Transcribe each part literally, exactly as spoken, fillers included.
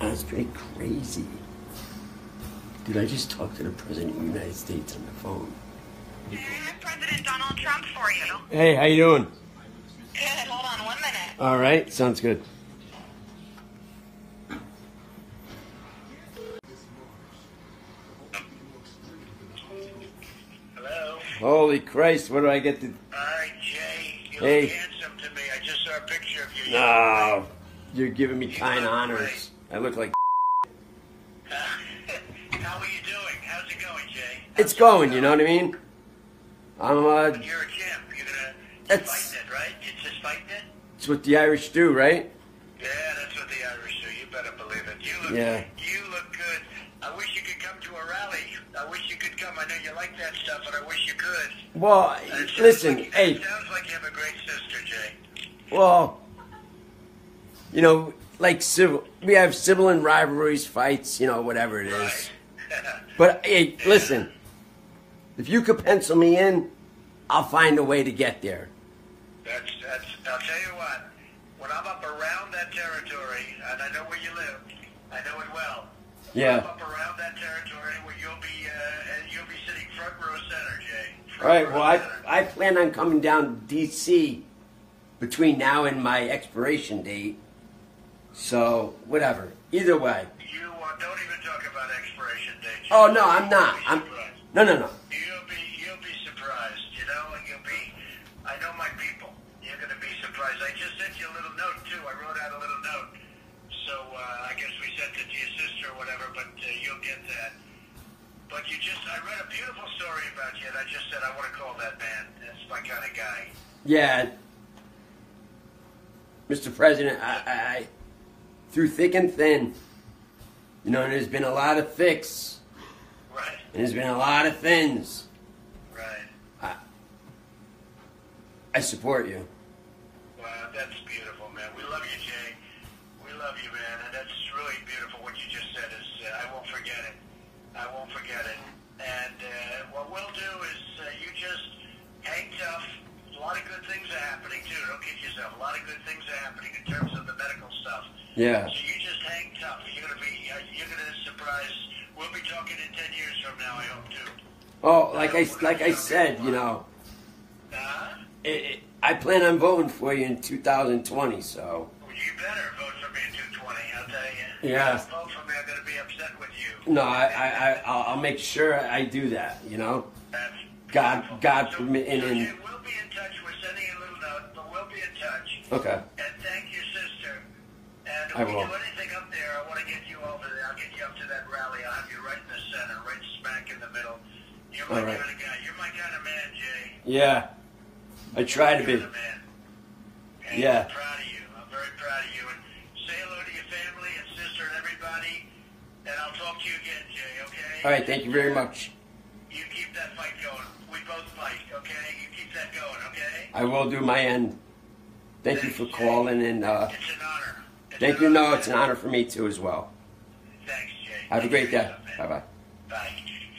That's pretty crazy. Dude, I just talked to the President of the United States on the phone. Hey, I'm President Donald Trump for you. Hey, how you doing? Good, hold on one minute. All right, sounds good. Hello? Holy Christ, what do I get to... All right, Jay, you Hey. look handsome to me. I just saw a picture of you. No, you're giving me You kind look honors. great. I look like... How are you doing? How's it going, Jay? It's going, you know what I mean? I'm, uh... You're a champ. You're gonna... You're That's- fighting it, right? You're just fighting it? It's what the Irish do, right? Yeah, that's what the Irish do. You better believe it. You look, Yeah. you look good. I wish you could come to a rally. I wish you could come. I know you like that stuff, but I wish you could. Well, It sounds listen, like, hey, It sounds like you have a great sister, Jay. well, you know, like civil, we have sibling rivalries, fights, you know, whatever it is. Right. But hey, listen, if you could pencil me in, I'll find a way to get there. That's, that's, I'll tell you what, when I'm up around that territory, and I know where you live, I know it well. Yeah. I'm up around that territory where you'll be, uh, and you'll be sitting front row center, Jay. All Front right, row well, I, center. I plan on coming down to D C between now and my expiration date. So, whatever. Either way. You uh, don't even talk about expiration dates. Oh, no, I'm not. You'll I'm, be surprised. no, no, no. You'll be, you'll be surprised, you know, and you'll be, I know my people. You're going to be surprised. I just sent you a little note, too. I wrote out a little note. So, uh, I guess we sent it to your sister or whatever, but uh, you'll get that. But you just, I read a beautiful story about you, and I just said, I want to call that man. That's my kind of guy. Yeah. Mister President, I, I, I through thick and thin, you know, there's been a lot of thicks, Right, and there's been a lot of thins. right. I, I support you. Wow, that's beautiful, man. We love you, Jay. We love you, man, and that's really beautiful. What you just said is, uh, I won't forget it. I won't forget it. And uh, what we'll do is, uh, you just hang tough. A lot of good things are happening too. Don't kid yourself. A lot of good things are happening in terms of the medical stuff. Yeah. So you just hang tough. You're gonna be, uh, you're gonna surprise. We'll be talking in ten years from now. I hope too. Oh, like I like I said, you know, Uh, it, it, I plan on voting for you in two thousand twenty. So you better vote for me in two twenty. I'll tell you. Yeah. If you don't vote for me, I'm gonna be upset with you. no, I I, I I'll, I'll make sure I do that. You know, That's God beautiful. God So- permitting. so And you- we'll be in touch. We're sending you a little note, but we'll be in touch. okay, And thank your sister. And if I we will. do anything up there, I want to get you over there. I'll get you up to that rally. I'll have you right in the center, right smack in the middle. You're my All right. kind of guy. You're my kind of man, Jay. yeah, I try to You're be. the man. And Yeah. I'm proud of you. I'm very proud of you. And say hello to your family and sister and everybody. And I'll talk to you again, Jay, okay? All right, thank you very much. You keep that fight going. We both fight, okay? You keep that going, okay? I will do my end. Thank you for calling, and uh, It's an honor. It's thank an you. honor, No, it's an man. honor for me too as well. Thanks, Jay. Have a Take great care day. of yourself, Bye man. bye. Bye.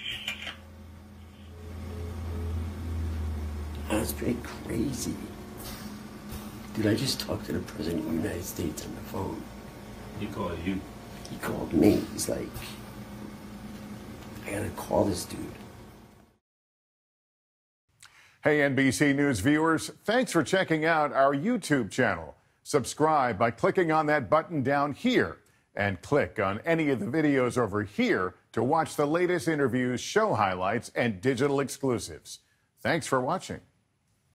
That's pretty crazy. Dude, I just talked to the President of the United States on the phone. He called you. He called me. He's like, I gotta call this dude. Hey, N B C News viewers, thanks for checking out our YouTube channel. Subscribe by clicking on that button down here and click on any of the videos over here to watch the latest interviews, show highlights, and digital exclusives. Thanks for watching.